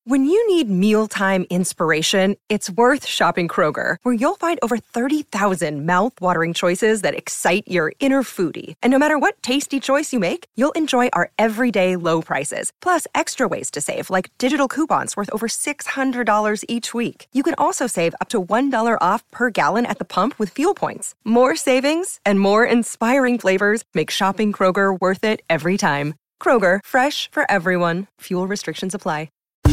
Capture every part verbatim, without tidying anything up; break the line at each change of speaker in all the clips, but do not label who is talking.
When you need mealtime inspiration, it's worth shopping Kroger, where you'll find over thirty thousand mouth-watering choices that excite your inner foodie. And no matter what tasty choice you make, you'll enjoy our everyday low prices, plus extra ways to save, like digital coupons worth over six hundred dollars each week. You can also save up to one dollar off per gallon at the pump with fuel points. More savings and more inspiring flavors make shopping Kroger worth it every time. Kroger, fresh for everyone. Fuel restrictions apply.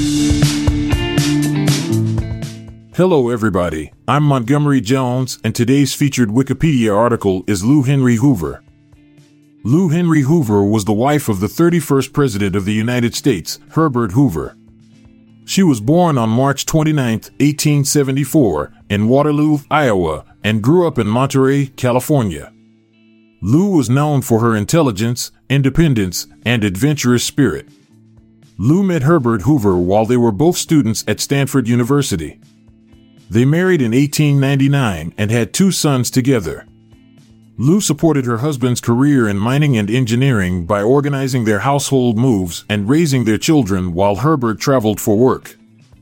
Hello everybody, I'm Montgomery Jones, and today's featured Wikipedia article is Lou Henry Hoover. Lou Henry Hoover was the wife of the thirty-first President of the United States, Herbert Hoover. She was born on March twenty-ninth, eighteen seventy-four, in Waterloo, Iowa, and grew up in Monterey, California. Lou was known for her intelligence, independence, and adventurous spirit. Lou met Herbert Hoover while they were both students at Stanford University. They married in eighteen ninety-nine and had two sons together. Lou supported her husband's career in mining and engineering by organizing their household moves and raising their children while Herbert traveled for work.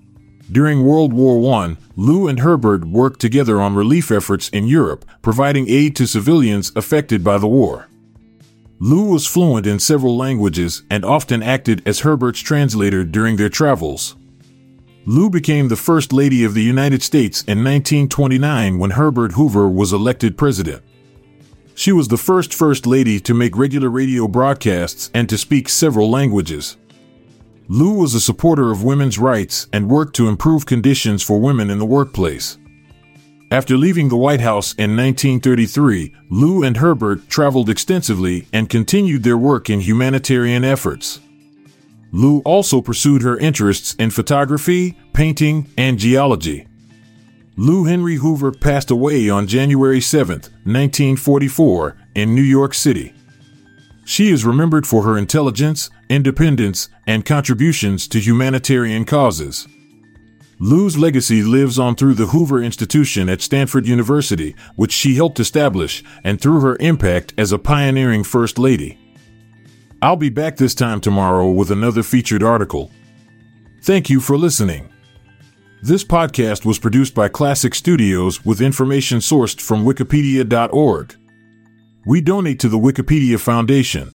During World War One, Lou and Herbert worked together on relief efforts in Europe, providing aid to civilians affected by the war. Lou was fluent in several languages and often acted as Herbert's translator during their travels. Lou became the First Lady of the United States in nineteen twenty-nine when Herbert Hoover was elected president. She was the first First Lady to make regular radio broadcasts and to speak several languages. Lou was a supporter of women's rights and worked to improve conditions for women in the workplace. After leaving the White House in nineteen thirty-three, Lou and Herbert traveled extensively and continued their work in humanitarian efforts. Lou also pursued her interests in photography, painting, and geology. Lou Henry Hoover passed away on January seventh, nineteen forty-four, in New York City. She is remembered for her intelligence, independence, and contributions to humanitarian causes. Lou's legacy lives on through the Hoover Institution at Stanford University, which she helped establish, and through her impact as a pioneering First Lady. I'll be back this time tomorrow with another featured article. Thank you for listening. This podcast was produced by Classic Studios with information sourced from wikipedia dot org. We donate to the Wikipedia Foundation.